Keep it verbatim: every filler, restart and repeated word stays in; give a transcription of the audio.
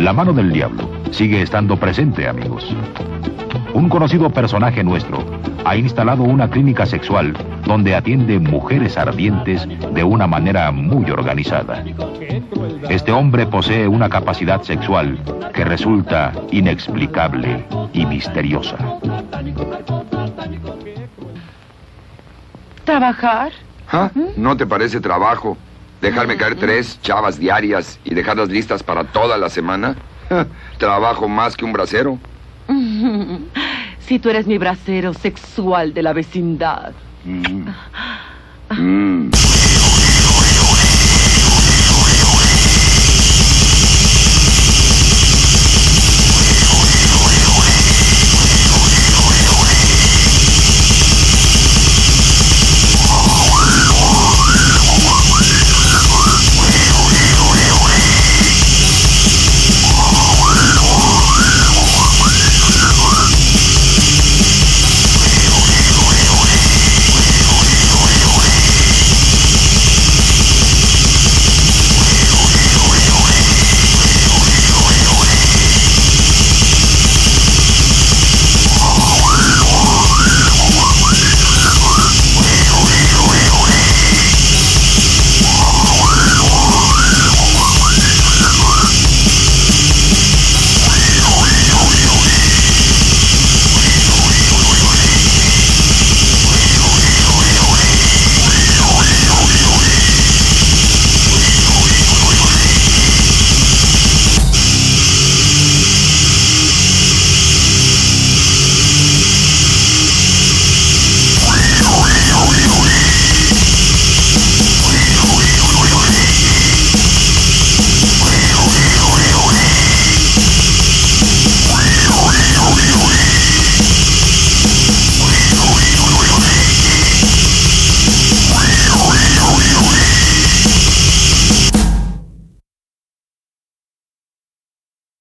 La mano del diablo sigue estando presente, amigos. Un conocido personaje nuestro ha instalado una clínica sexual donde atiende mujeres ardientes de una manera muy organizada. Este hombre posee una capacidad sexual que resulta inexplicable y misteriosa. ¿Trabajar? ¿Ah? ¿No te parece trabajo? ¿Dejarme caer tres chavas diarias y dejarlas listas para toda la semana? ¿Trabajo más que un bracero? Si tú eres mi bracero sexual de la vecindad. Mm. Mm.